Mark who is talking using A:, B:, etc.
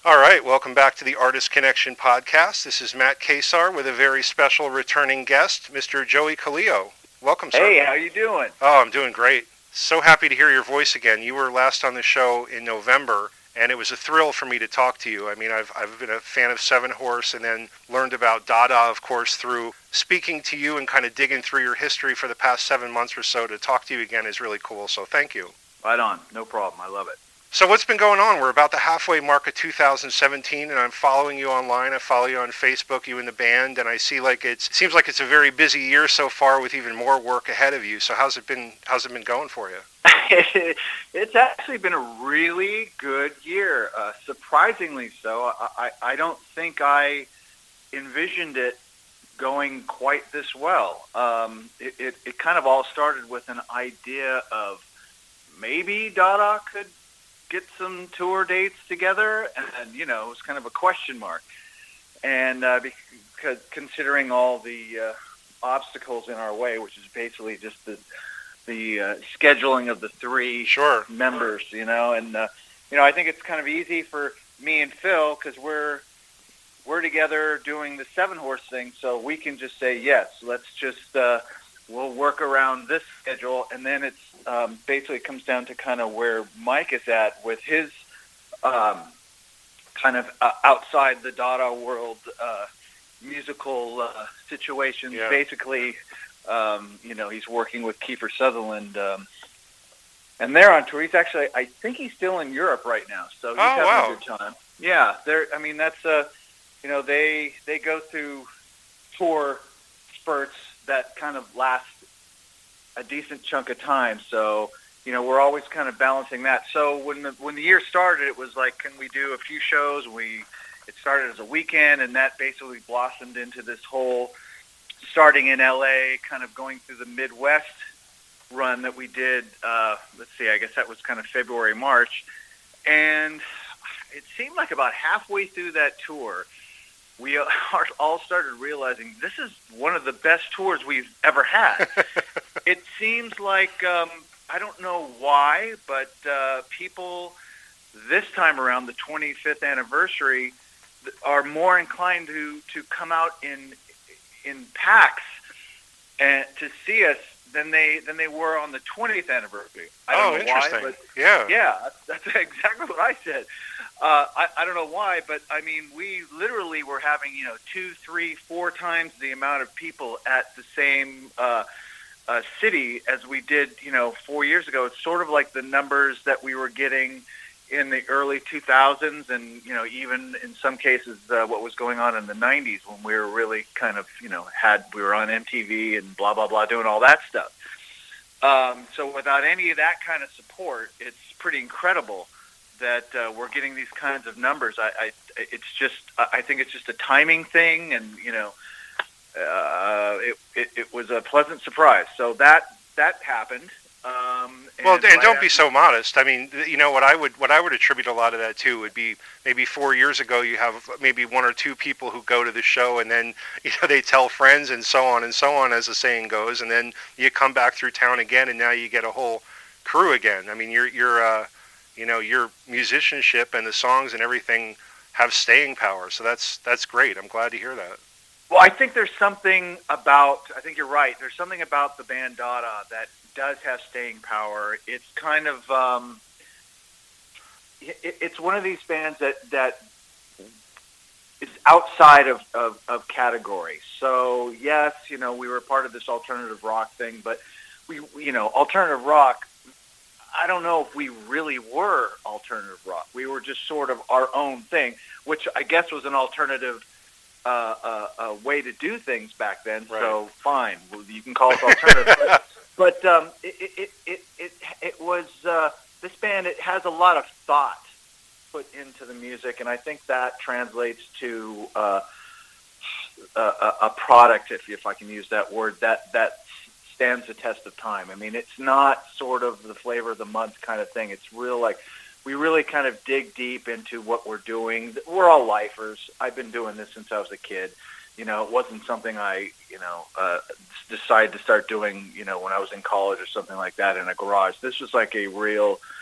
A: All right, welcome back to the Artist Connection podcast. This is Matt Kesar with a very special returning guest, Mr. Joey Calio. Welcome, sir.
B: Hey, how you doing?
A: Oh, I'm doing great. So happy to hear your voice again. You were last on the show in November, and it was a thrill for me to talk to you. I mean, I've been a fan of Seven Horse and then learned about Dada, of course, through speaking to you and kind of digging through your history for the past 7 months or so. To talk to you again is really cool, so thank you.
B: Right on. No problem. I love it.
A: So what's been going on? We're about the halfway mark of 2017, and I'm following you online. I follow you on Facebook, you and the band, and I see it seems like it's a very busy year so far with even more work ahead of you. So how's it been going for you?
B: It's actually been a really good year, surprisingly so. I don't think I envisioned it going quite this well. It kind of all started with an idea of maybe Dada could get some tour dates together, and it was kind of a question mark. And because considering all the obstacles in our way, which is basically just the scheduling of the three members, and I think it's kind of easy for me and Phil because we're together doing the Seven Horse thing, so we can just say yes. Let's just we'll work around this schedule, and then it's basically comes down to kind of where Mike is at with his kind of outside the Dada world musical situations.
A: Yeah.
B: Basically, he's working with Kiefer Sutherland, and they're on tour. He's actually, I think he's still in Europe right now, so he's having a good time. Yeah, that's they go through tour spurts that kind of last a decent chunk of time. So, we're always kind of balancing that. So when the year started, it was like, can we do a few shows? It started as a weekend, and that basically blossomed into this whole starting in LA, kind of going through the Midwest run that we did. I guess that was kind of February, March. And it seemed like about halfway through that tour, we all started realizing this is one of the best tours we've ever had. It seems like, I don't know why, but people this time around, the 25th anniversary, are more inclined to come out in packs and to see us than they were on the 20th anniversary. I don't know
A: interesting.
B: Why, but
A: yeah,
B: that's exactly what I said. I don't know why, but I mean, we literally were having 2, 3, 4 times the amount of people at the same city as we did 4 years ago. It's sort of like the numbers that we were getting in the early 2000s, and even in some cases what was going on in the 90s when we were really kind of we were on MTV and blah blah blah doing all that stuff. So without any of that kind of support, it's pretty incredible that we're getting these kinds of numbers. I think it's just a timing thing, and it was a pleasant surprise. So that happened.
A: And don't be so modest. I mean, what I would attribute a lot of that to would be maybe 4 years ago you have maybe 1 or 2 people who go to the show, and then they tell friends and so on, as the saying goes, and then you come back through town again, and now you get a whole crew again. I mean, your musicianship and the songs and everything have staying power. So that's great. I'm glad to hear that.
B: Well, I think there's something about, I think you're right. There's something about the band Dada that does have staying power. It's kind of, it's one of these bands that is outside of category. So yes, we were part of this alternative rock thing, but alternative rock, I don't know if we really were alternative rock. We were just sort of our own thing, which I guess was an alternative way to do things back then.
A: Right.
B: So fine, you can call it alternative. but it was this band. It has a lot of thought put into the music, and I think that translates to a product, if I can use that word, that stands the test of time. I mean, it's not sort of the flavor of the month kind of thing. It's real, like, we really kind of dig deep into what we're doing. We're all lifers. I've been doing this since I was a kid. It wasn't something I, decided to start doing, when I was in college or something like that in a garage. This was like a real